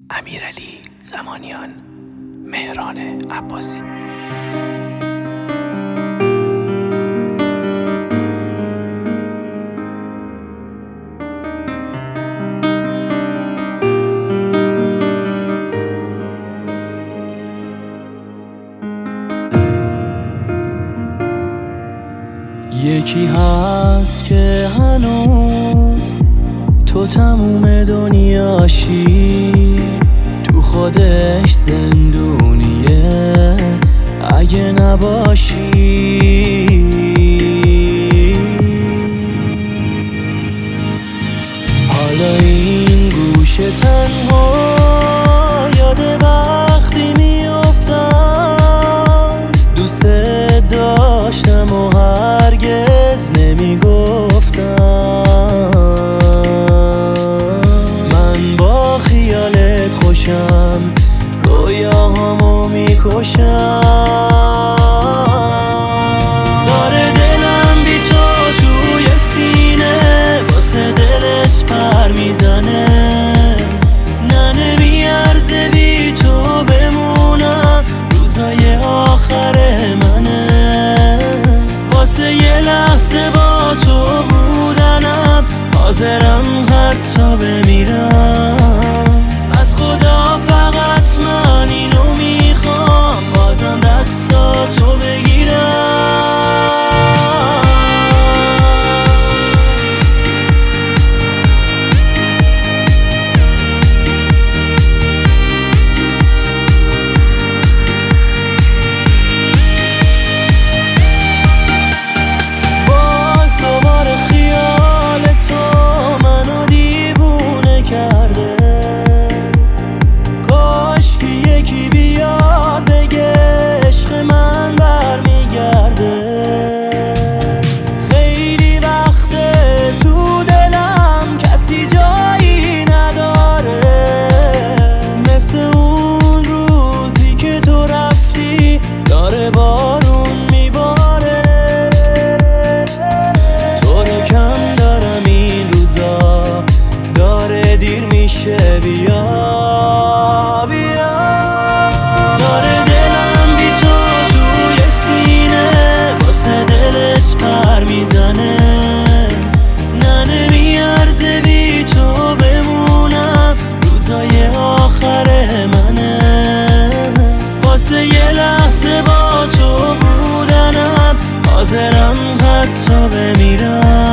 امیرعلی زمانیان، مهران عباسی. یکی هست که هنوز تو تموم دنیاشی، تو خودش زندونیه اگه نباشی. حالا این گوشه تنها یاد وقتی میافتم، دوست داشتم و هرگز نمیگفتم. من با خیالت خوشم، رویاهامو میکشم. داره دلم بی تو توی سینه، واسه دلش پر میزنه. نه نمیارزه بی تو بمونم، روزای آخر منه. واسه یه لحظه با تو بودنم، حاضرم حتی بمیرم. از خدا فقط من اینو میخوام، بازم دستاتو بگیرم. بارون میباره، تو رو کم دارم این روزا، داره دیر میشه. بیا بیا، داره دلم بی تو توی سینه، واسه دلش پر میزنه. نه نمیارزه بی تو بمونم، روزای آخر منه. واسه یه لحظه با تو بودنم، حاضرم حتی بمیرم.